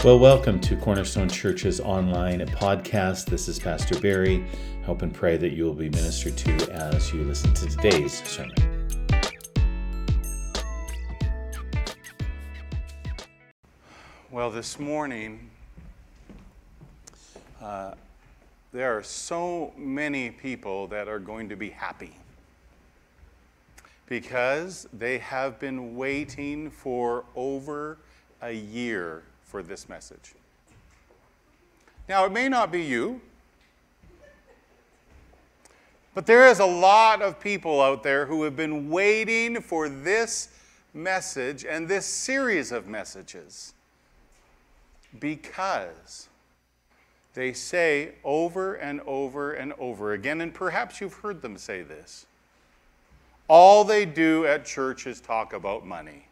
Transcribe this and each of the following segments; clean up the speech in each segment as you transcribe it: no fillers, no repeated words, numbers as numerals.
Well, welcome to Cornerstone Church's online podcast. This is Pastor Barry. I hope and pray that you will be ministered to as you listen to today's sermon. Well, this morning, there are so many people that are going to be happy because they have been waiting for over a year for this message. Now, it may not be you, but there is a lot of people out there who have been waiting for this message and this series of messages because they say over and over and over again, and perhaps you've heard them say this, all they do at church is talk about money.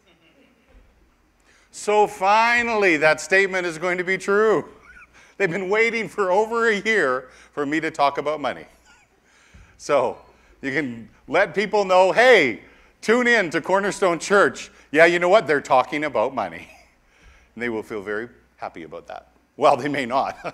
So finally, that statement is going to be true. They've been waiting for over a year for me to talk about money. So you can let people know, hey, tune in to Cornerstone Church. Yeah, you know what? They're talking about money. And they will feel very happy about that. Well, they may not.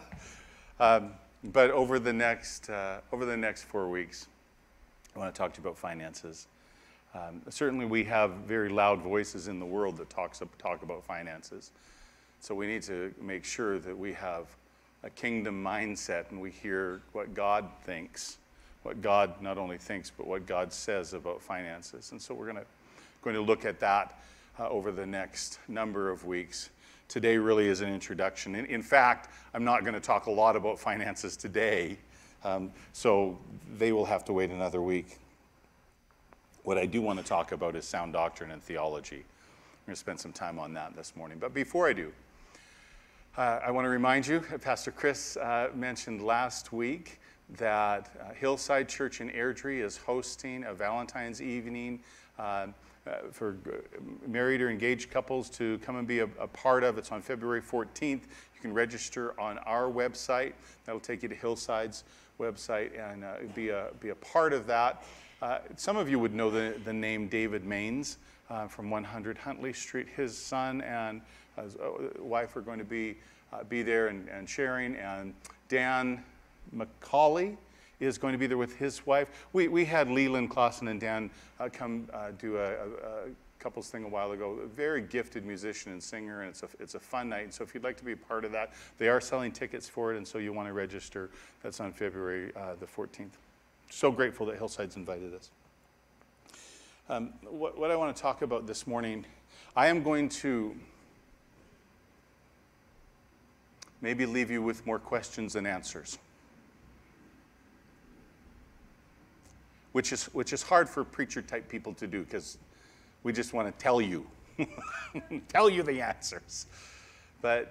But over the next 4 weeks, I want to talk to you about finances. Certainly we have very loud voices in the world that talk about finances. So we need to make sure that we have a kingdom mindset and we hear what God thinks, what God not only thinks, but what God says about finances. And so we're going to look at that over the next number of weeks. Today really is an introduction. In fact, I'm not going to talk a lot about finances today, so they will have to wait another week. What I do want to talk about is sound doctrine and theology. I'm going to spend some time on that this morning. But before I do, I want to remind you, Pastor Chris mentioned last week that Hillside Church in Airdrie is hosting a Valentine's evening for married or engaged couples to come and be a part of. It's on February 14th. You can register on our website. That'll take you to Hillside's website and be a part of that. Some of you would know the name David Maines from 100 Huntley Street. His son and his wife are going to be there and sharing. And Dan McCauley is going to be there with his wife. We had Leland Clausen and Dan come do a couples thing a while ago. A very gifted musician and singer, and it's a fun night. And so if you'd like to be a part of that, they are selling tickets for it, and so you want to register. That's on February the 14th. So grateful that Hillside's invited us. What I want to talk about this morning, I am going to maybe leave you with more questions than answers, which is hard for preacher-type people to do because we just want to tell you, tell you the answers. But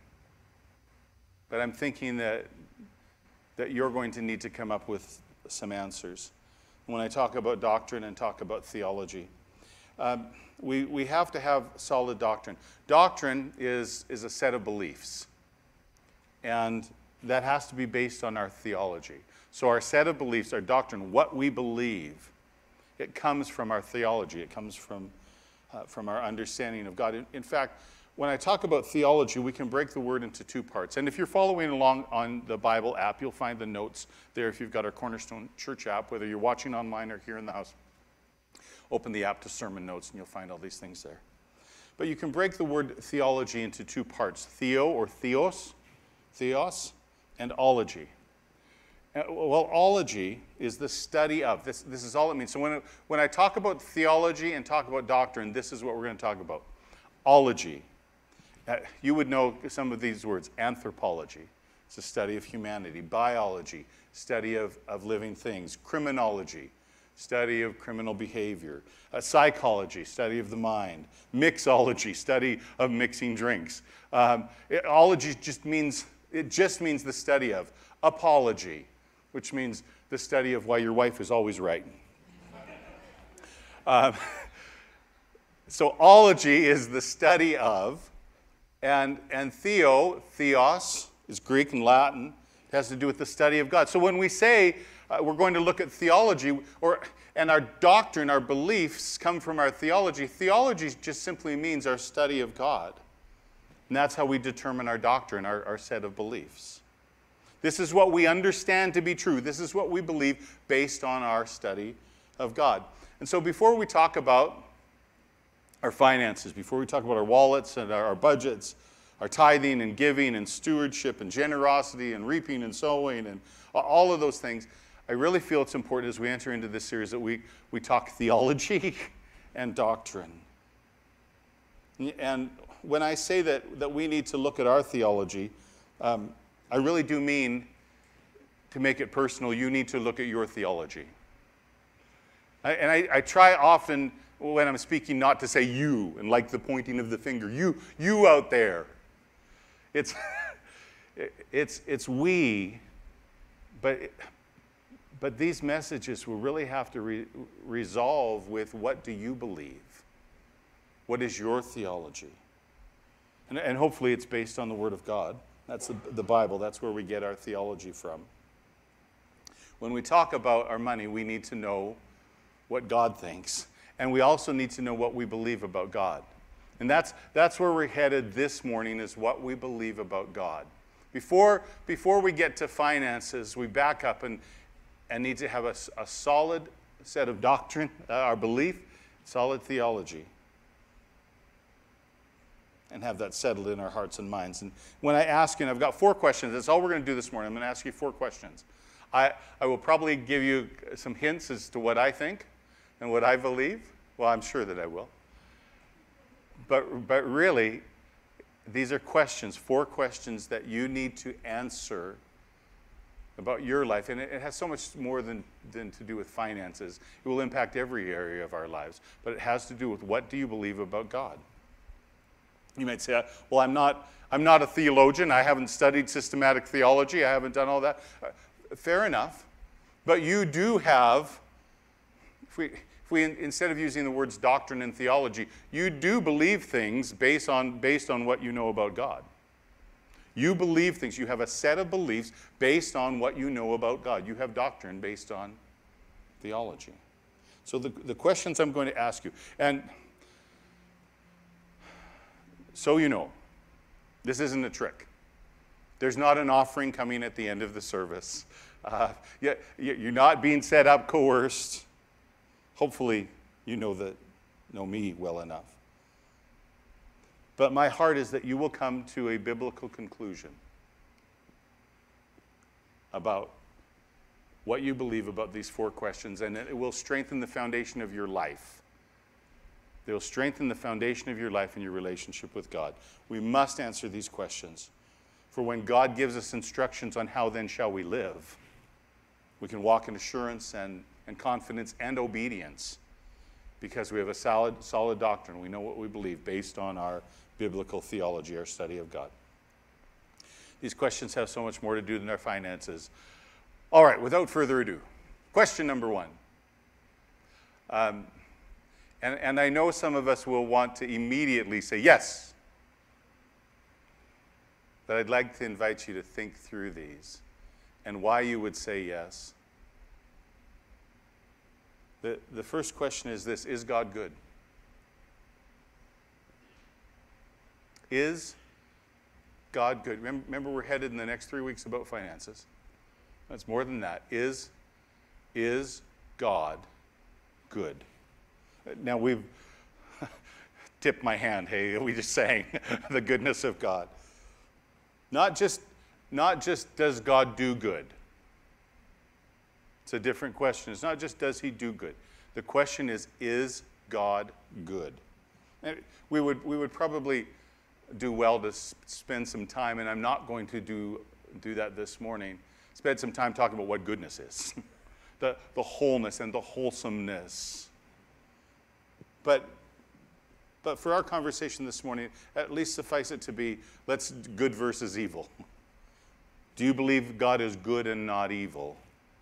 I'm thinking that you're going to need to come up with some answers. When I talk about doctrine and talk about theology, we have to have solid doctrine. Doctrine is a set of beliefs, and that has to be based on our theology. So our set of beliefs, our doctrine, what we believe, it comes from our theology. It comes from our understanding of God. In fact, when I talk about theology, we can break the word into two parts. And if you're following along on the Bible app, you'll find the notes there if you've got our Cornerstone Church app, whether you're watching online or here in the house. Open the app to sermon notes and you'll find all these things there. But you can break the word theology into two parts, theo or theos, and ology. Well, ology is the study of. This is all it means. So when I talk about theology and talk about doctrine, this is what we're going to talk about. Ology. You would know some of these words. Anthropology, it's a study of humanity. Biology, study of living things. Criminology, study of criminal behavior. Psychology, study of the mind. Mixology, study of mixing drinks. Ology just means the study of. Apology, which means the study of why your wife is always right. So ology is the study of. And theos, is Greek and Latin. It has to do with the study of God. So when we say we're going to look at theology, and our doctrine, our beliefs come from our theology, theology just simply means our study of God. And that's how we determine our doctrine, our set of beliefs. This is what we understand to be true. This is what we believe based on our study of God. And so before we talk about our finances, before we talk about our wallets and our budgets, our tithing and giving and stewardship and generosity and reaping and sowing and all of those things, I really feel it's important as we enter into this series that we talk theology and doctrine. And when I say that we need to look at our theology, I really do mean, to make it personal, you need to look at your theology. I try often when I'm speaking not to say you, and like the pointing of the finger, you out there. It's we, but these messages will really have to resolve with, what do you believe? What is your theology? And hopefully it's based on the Word of God. That's the Bible. That's where we get our theology from. When we talk about our money, we need to know what God thinks. And we also need to know what we believe about God. And that's where we're headed this morning, is what we believe about God. Before we get to finances, we back up and need to have a solid set of doctrine, our belief, solid theology, and have that settled in our hearts and minds. And when I ask you, and I've got 4 questions, that's all we're going to do this morning. I'm going to ask you 4 questions. I will probably give you some hints as to what I think and what I believe. Well, I'm sure that I will. But really, these are questions, 4 questions that you need to answer about your life. And it has so much more than to do with finances. It will impact every area of our lives. But it has to do with, what do you believe about God? You might say, well, I'm not a theologian. I haven't studied systematic theology. I haven't done all that. Fair enough. But you do have, if we instead of using the words doctrine and theology, you do believe things based on what you know about God. You believe things. You have a set of beliefs based on what you know about God. You have doctrine based on theology. So the questions I'm going to ask you, and so you know, this isn't a trick. There's not an offering coming at the end of the service. You're not being set up, coerced. Hopefully, you know me well enough. But my heart is that you will come to a biblical conclusion about what you believe about these 4 questions, and it will strengthen the foundation of your life. They will strengthen the foundation of your life and your relationship with God. We must answer these questions. For when God gives us instructions on how then shall we live, we can walk in assurance and confidence and obedience, because we have a solid doctrine. We know what we believe based on our biblical theology, our study of God. These questions have so much more to do than our finances. All right, without further ado, question number 1. And I know some of us will want to immediately say yes. But I'd like to invite you to think through these and why you would say yes. The first question is this: is God good? Is God good? Remember, we're headed in the next 3 weeks about finances. That's more than that. Is God good? Now, we've tipped my hand. Hey, we just sang the goodness of God. Not just does God do good. It's a different question. It's not just does he do good. The question is God good? And we would probably do well to spend some time, and I'm not going to do that this morning, spend some time talking about what goodness is. the wholeness and the wholesomeness. But for our conversation this morning, at least suffice it to be, let's good versus evil. Do you believe God is good and not evil?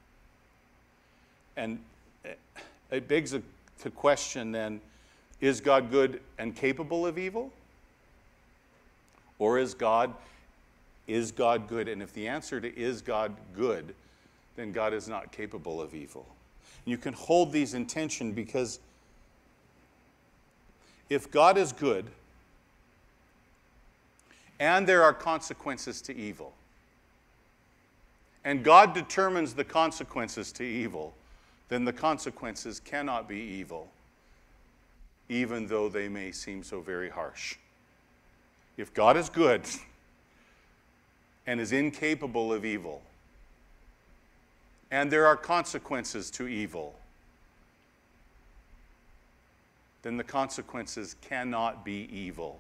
And it begs the question then, is God good and capable of evil? Or is God good? And if the answer to is God good, then God is not capable of evil. And you can hold these in tension, because if God is good, and there are consequences to evil. And God determines the consequences to evil, then the consequences cannot be evil, even though they may seem so very harsh. If God is good and is incapable of evil, and there are consequences to evil, then the consequences cannot be evil,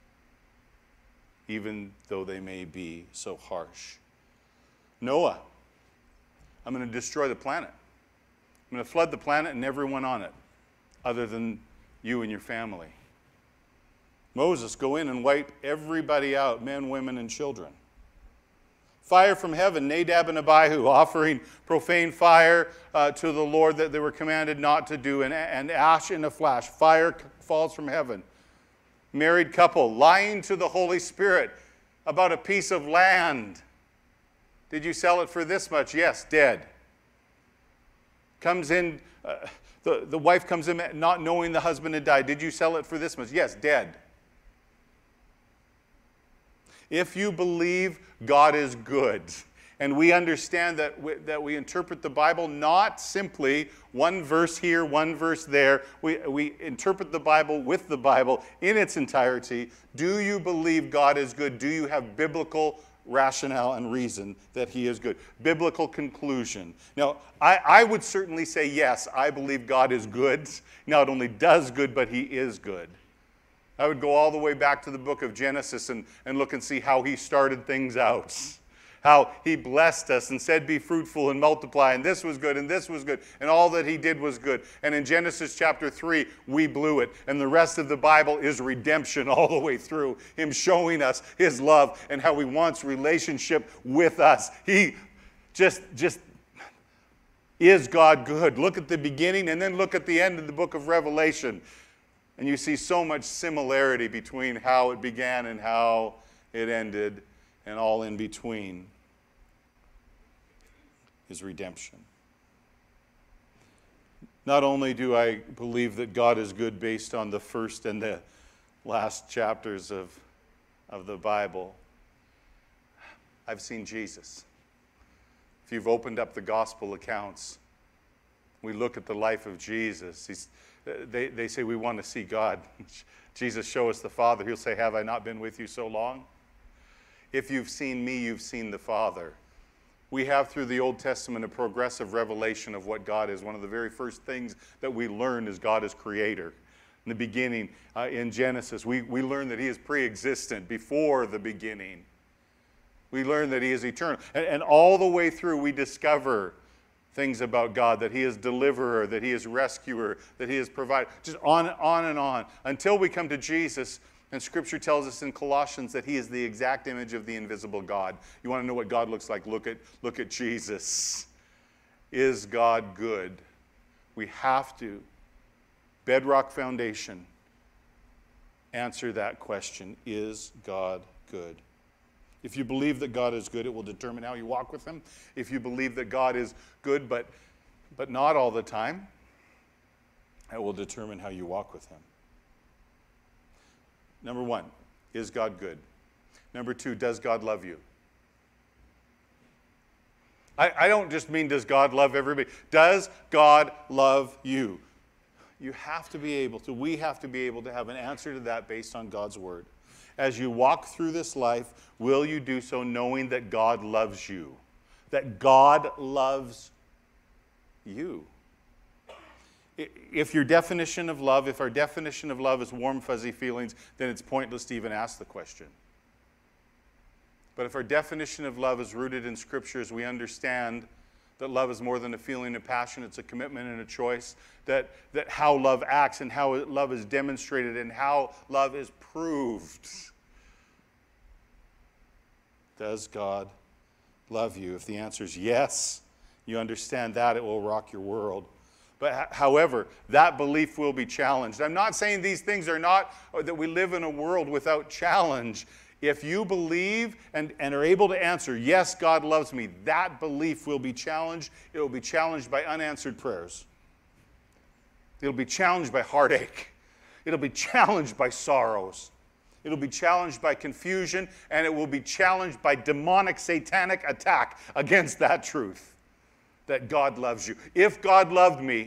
even though they may be so harsh. Noah, I'm going to destroy the planet. I'm going to flood the planet and everyone on it, other than you and your family. Moses, go in and wipe everybody out, men, women, and children. Fire from heaven, Nadab and Abihu offering profane fire to the Lord that they were commanded not to do, and ash in a flash. Fire falls from heaven. Married couple lying to the Holy Spirit about a piece of land. Did you sell it for this much? Yes, dead. Comes in, the wife comes in not knowing the husband had died. Did you sell it for this much? Yes, dead. If you believe God is good, and we understand that we interpret the Bible not simply one verse here, one verse there. We interpret the Bible with the Bible in its entirety. Do you believe God is good? Do you have biblical rationale and reason that he is good? Biblical conclusion. Now, I would certainly say yes, I believe God is good. Not only does good, but he is good. I would go all the way back to the book of Genesis and look and see how he started things out. How he blessed us and said, be fruitful and multiply, and this was good, and this was good, and all that he did was good. And in Genesis chapter 3, we blew it. And the rest of the Bible is redemption all the way through. Him showing us his love and how he wants relationship with us. He just is God good. Look at the beginning and then look at the end of the book of Revelation. And you see so much similarity between how it began and how it ended, and all in between is redemption. Not only do I believe that God is good based on the first and the last chapters of the Bible, I've seen Jesus. If you've opened up the gospel accounts, we look at the life of Jesus. They say we want to see God. Jesus, show us the Father. He'll say, have I not been with you so long? If you've seen me, you've seen the Father. We have through the Old Testament a progressive revelation of what God is. One of the very first things that we learn is God is creator. In the beginning, in Genesis, we learn that he is pre-existent before the beginning. We learn that he is eternal. And all the way through we discover things about God, that he is deliverer, that he is rescuer, that he is provider, just on and on, until we come to Jesus. And Scripture tells us in Colossians that he is the exact image of the invisible God. You want to know what God looks like? Look at Jesus. Is God good? We have to, bedrock foundation, answer that question. Is God good? If you believe that God is good, it will determine how you walk with him. If you believe that God is good, but not all the time, it will determine how you walk with him. Number one, is God good? Number two, does God love you? I don't just mean does God love everybody. Does God love you? You have to be able to, we have to be able to have an answer to that based on God's word. As you walk through this life, will you do so knowing that God loves you? That God loves you. If your definition of love, if our definition of love is warm, fuzzy feelings, then it's pointless to even ask the question. But if our definition of love is rooted in Scriptures, we understand that love is more than a feeling of passion. It's a commitment and a choice. That how love acts and how love is demonstrated and how love is proved. Does God love you? If the answer is yes, you understand that, it will rock your world. But however, that belief will be challenged. I'm not saying these things are not, or that we live in a world without challenge. If you believe and are able to answer, yes, God loves me, that belief will be challenged. It will be challenged by unanswered prayers. It'll be challenged by heartache. It'll be challenged by sorrows. It'll be challenged by confusion, and it will be challenged by demonic, satanic attack against that truth, that God loves you. If God loved me,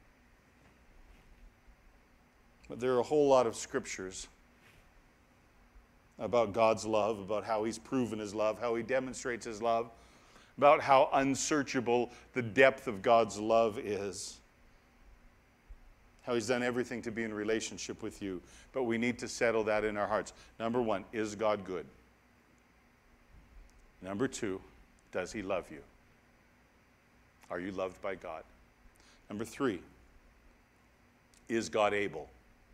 but there are a whole lot of scriptures about God's love, about how he's proven his love, how he demonstrates his love, about how unsearchable the depth of God's love is, how he's done everything to be in relationship with you. But we need to settle that in our hearts. Number one, is God good? Number two, does he love you? Are you loved by God? Number three, is God able?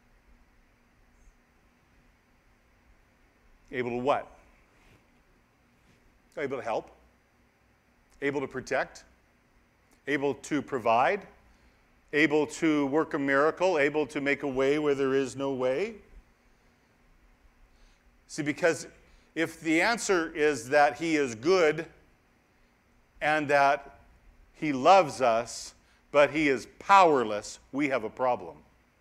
Able to what? Able to help? Able to protect? Able to provide? Able to work a miracle? Able to make a way where there is no way? See, because if the answer is that he is good and that he loves us, but he is powerless, we have a problem.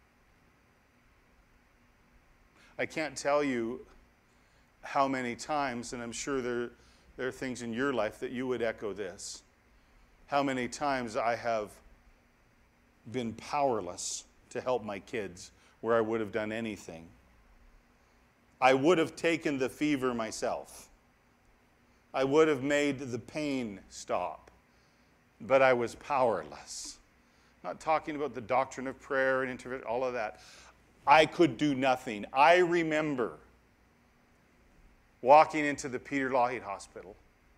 I can't tell you how many times, and I'm sure there are things in your life that you would echo this, how many times I have been powerless to help my kids where I would have done anything. I would have taken the fever myself. I would have made the pain stop, but I was powerless. I'm not talking about the doctrine of prayer and intervention, all of that. I could do nothing. I remember walking into the Peter Lougheed Hospital.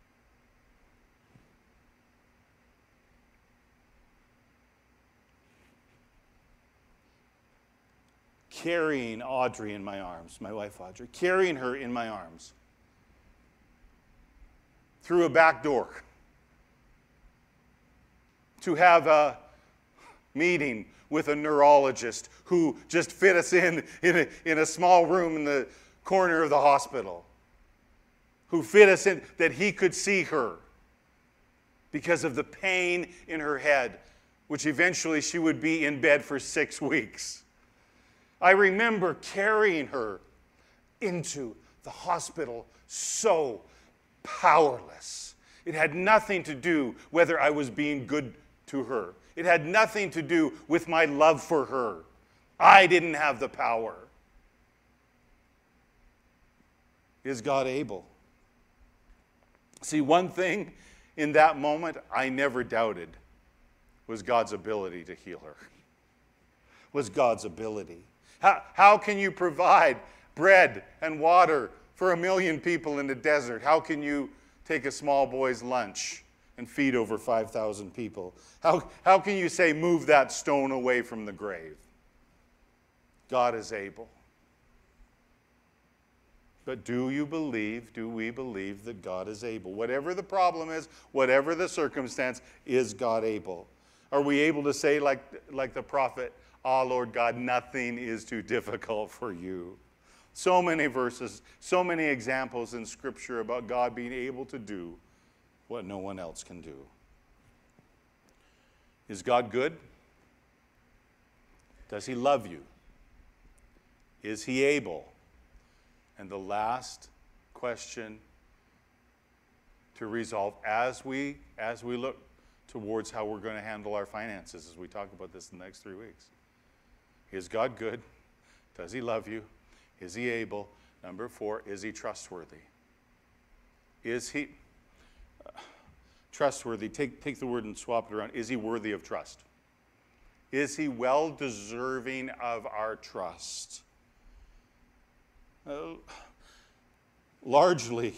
Carrying Audrey in my arms, my wife Audrey, carrying her in my arms through a back door to have a meeting with a neurologist who just fit us in a small room in the corner of the hospital, who fit us in that he could see her because of the pain in her head, which eventually she would be in bed for 6 weeks. I remember carrying her into the hospital so powerless. It had nothing to do whether I was being good to her. It had nothing to do with my love for her. I didn't have the power. Is God able? See, one thing in that moment I never doubted was God's ability to heal her. Was God's ability. How can you provide bread and water for 1 million people in the desert? How can you take a small boy's lunch and feed over 5,000 people? How can you say, move that stone away from the grave? God is able. But do we believe that God is able? Whatever the problem is, whatever the circumstance, is God able? Are we able to say like the prophet, "Ah, Lord God, nothing is too difficult for you"? So many verses, so many examples in Scripture about God being able to do what no one else can do. Is God good? Does he love you? Is he able? And the last question to resolve as we look towards how we're going to handle our finances as we talk about this in the next 3 weeks. Is God good? Does he love you? Is he able? Number 4, is he trustworthy? Is he trustworthy? Take the word and swap it around. Is he worthy of trust? Is he well deserving of our trust? Largely,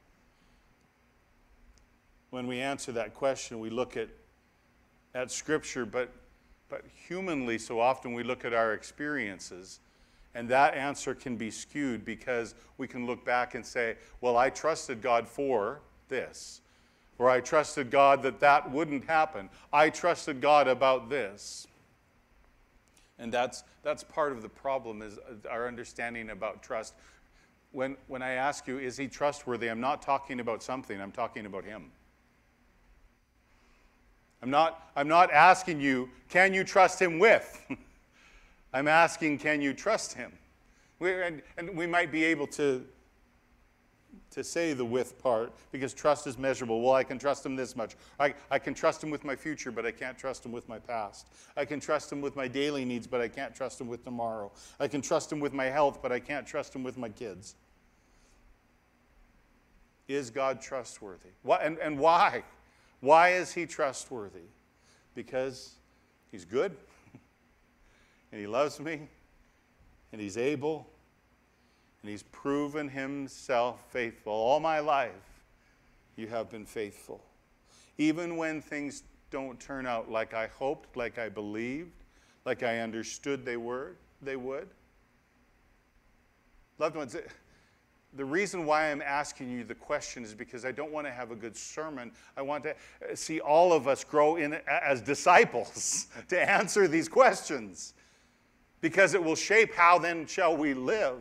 when we answer that question, we look at Scripture, but humanly, so often we look at our experiences, and that answer can be skewed because we can look back and say, well, I trusted God for this, or I trusted God that wouldn't happen. I trusted God about this. And that's part of the problem, is our understanding about trust. When I ask you, is he trustworthy, I'm not talking about something, I'm talking about him. I'm not asking you, can you trust him with? I'm asking, can you trust him? And we might be able to say the with part, because trust is measurable. Well, I can trust him this much. I can trust him with my future, but I can't trust him with my past. I can trust him with my daily needs, but I can't trust him with tomorrow. I can trust him with my health, but I can't trust him with my kids. Is God trustworthy? And why? Why is he trustworthy? Because he's good, and he loves me, and he's able, and he's proven himself faithful. All my life, you have been faithful. Even when things don't turn out like I hoped, like I believed, like I understood they would. Loved ones, the reason why I'm asking you the question is because I don't want to have a good sermon. I want to see all of us grow in as disciples to answer these questions, because it will shape how then shall we live.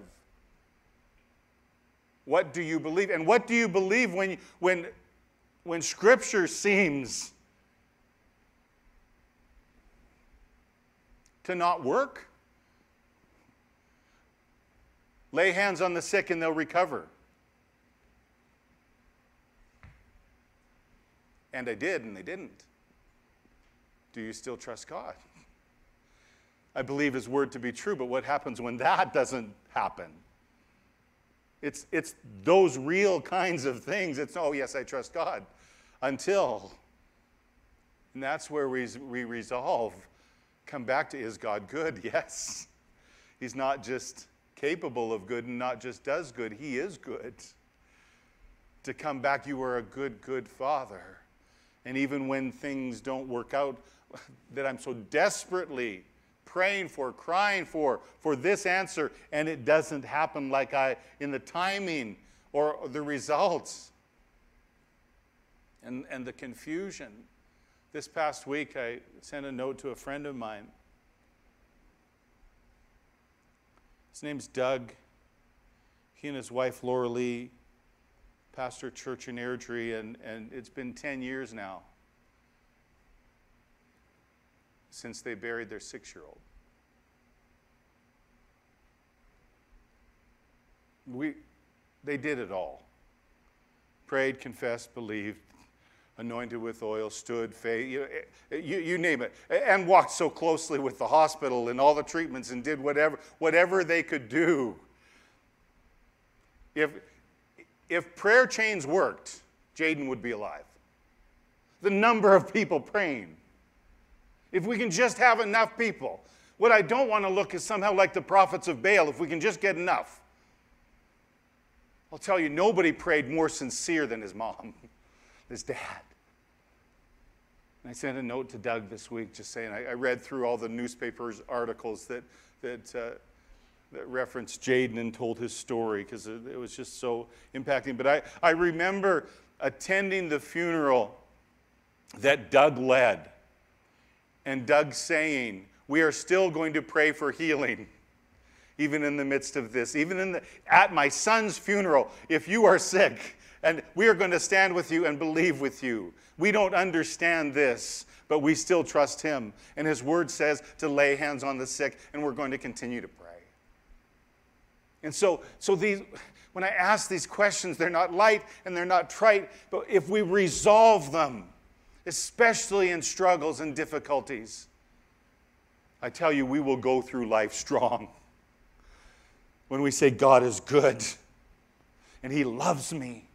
What do you believe? And what do you believe when Scripture seems to not work? Lay hands on the sick and they'll recover. And I did, and they didn't. Do you still trust God? I believe his word to be true, but what happens when that doesn't happen? It's those real kinds of things. It's, oh, yes, I trust God. Until, and that's where we resolve, come back to, is God good? Yes. He's not just capable of good and not just does good. He is good. To come back, you are a good, good Father. And even when things don't work out, that I'm so desperately praying for, crying for this answer, and it doesn't happen like in the timing or the results. And the confusion. This past week, I sent a note to a friend of mine. His name's Doug. He and his wife, Laura Lee, pastor a church in Airdrie, and it's been 10 years now since they buried their 6-year-old. They did it all. Prayed, confessed, believed, anointed with oil, stood, faith, you name it, and walked so closely with the hospital and all the treatments and did whatever they could do. If prayer chains worked, Jaden would be alive. The number of people praying. If we can just have enough people. What I don't want to look is somehow like the prophets of Baal, if we can just get enough. I'll tell you, nobody prayed more sincere than his mom, his dad. And I sent a note to Doug this week just saying, I read through all the newspapers articles that referenced Jaden and told his story because it was just so impacting. But I remember attending the funeral that Doug led. And Doug saying, we are still going to pray for healing, even in the midst of this. Even at my son's funeral, if you are sick, and we are going to stand with you and believe with you. We don't understand this, but we still trust him. And his word says to lay hands on the sick, and we're going to continue to pray. And so these, when I ask these questions, they're not light and they're not trite, but if we resolve them, especially in struggles and difficulties, I tell you, we will go through life strong. When we say God is good and he loves me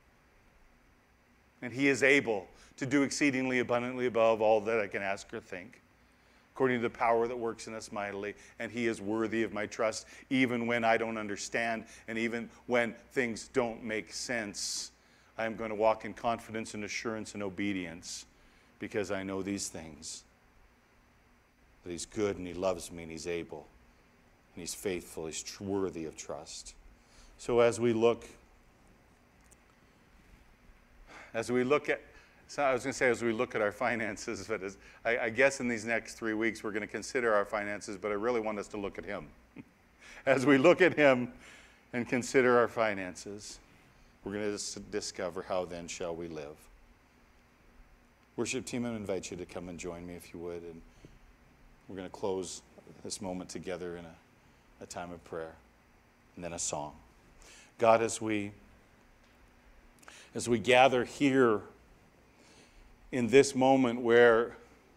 and he is able to do exceedingly abundantly above all that I can ask or think, according to the power that works in us mightily, and he is worthy of my trust even when I don't understand and even when things don't make sense. I am going to walk in confidence and assurance and obedience because I know these things. That he's good and he loves me and he's able and he's faithful, he's worthy of trust. So as we look at, so I was going to say as we look at our finances, but I guess in these next 3 weeks we're going to consider our finances, but I really want us to look at him. As we look at him and consider our finances, we're going to discover how then shall we live. Worship team, I invite you to come and join me if you would, and we're going to close this moment together in a time of prayer. and then a song. God, as we gather here in this moment where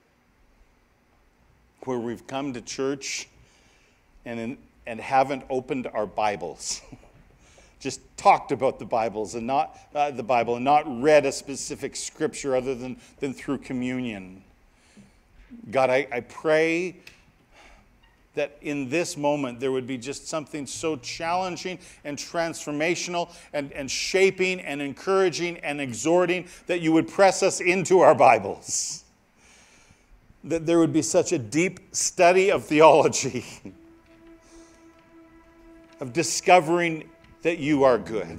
we've come to church and haven't opened our Bibles, just talked about the Bibles and not the Bible, and not read a specific scripture other than through communion. God, I pray that in this moment there would be just something so challenging and transformational and shaping and encouraging and exhorting that you would press us into our Bibles. That there would be such a deep study of theology, of discovering that you are good,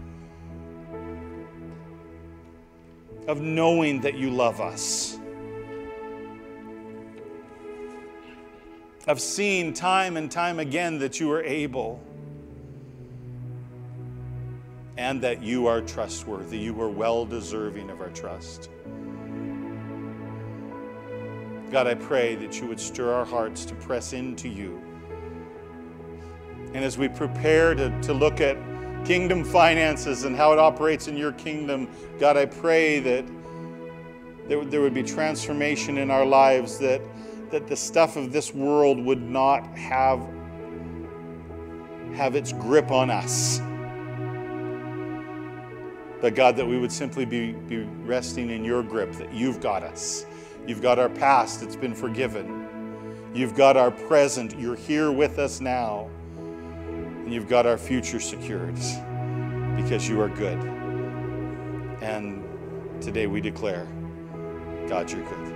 of knowing that you love us, of seeing time and time again that you are able, and that you are trustworthy. You are well deserving of our trust. God, I pray that you would stir our hearts to press into you. And as we prepare to look at kingdom finances and how it operates in your kingdom, God, I pray that there would be transformation in our lives, that the stuff of this world would not have its grip on us. But God, that we would simply be resting in your grip, that you've got us. You've got our past, it's been forgiven. You've got our present, you're here with us now. And you've got our future secured because you are good. And today we declare, God, you're good.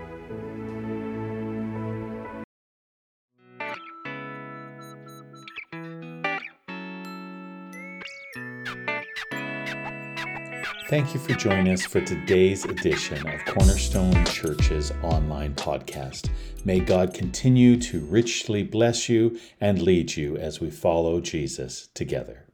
Thank you for joining us for today's edition of Cornerstone Church's online podcast. May God continue to richly bless you and lead you as we follow Jesus together.